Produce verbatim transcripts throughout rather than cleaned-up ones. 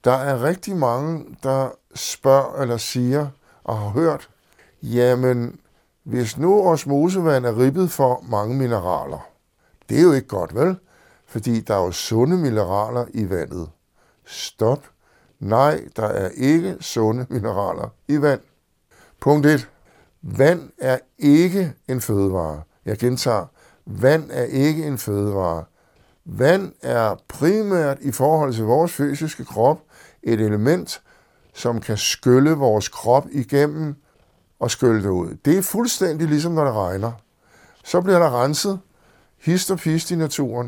Der er rigtig mange, der spørger eller siger og har hørt, jamen, hvis nu osmosevand er ribbet for mange mineraler, det er jo ikke godt, vel? Fordi der er jo sunde mineraler i vandet. Stop. Nej, der er ikke sunde mineraler i vand. Punkt et. Vand er ikke en fødevare. Jeg gentager. Vand er ikke en fødevare. Vand er primært i forhold til vores fysiske krop et element, som kan skylle vores krop igennem og skylle det ud. Det er fuldstændig ligesom, når det regner. Så bliver der renset hist og pist i naturen.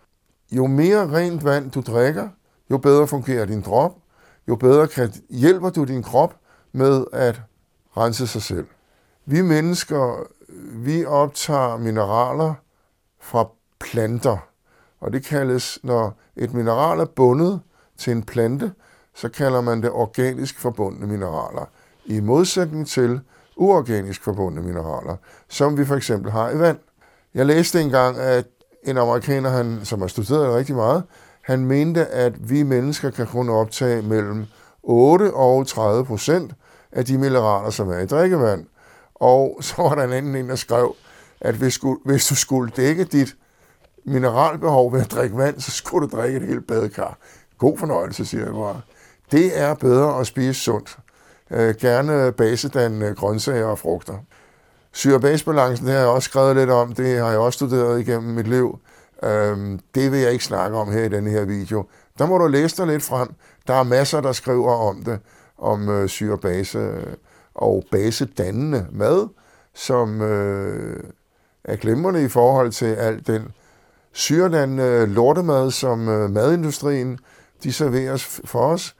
Jo mere rent vand du drikker, jo bedre fungerer din krop, jo bedre kan, hjælper du din krop med at rense sig selv. Vi mennesker, vi optager mineraler fra planter, og det kaldes, når et mineral er bundet til en plante, så kalder man det organisk forbundne mineraler, i modsætning til uorganisk forbundne mineraler, som vi for eksempel har i vand. Jeg læste engang, at en amerikaner, han, som har studeret rigtig meget, han mente, at vi mennesker kan kun optage mellem otte og tredive procent af de mineraler, som er i drikkevand. Og så var der en anden en, der skrev, at hvis, hvis du skulle dække dit mineralbehov ved at drikke vand, så skulle du drikke et helt badekar. God fornøjelse, siger jeg bare. Det er bedre at spise sundt. Øh, gerne basedannende grøntsager og frugter. Syre-base-balancen, det har jeg også skrevet lidt om, det har jeg også studeret igennem mit liv. Øhm, det vil jeg ikke snakke om her i denne her video. Der må du læse dig lidt frem. Der er masser, der skriver om det, om øh, syre-base og basedannende mad, som øh, er glimrende i forhold til al den syredannende lortemad, som øh, madindustrien de serverer for os.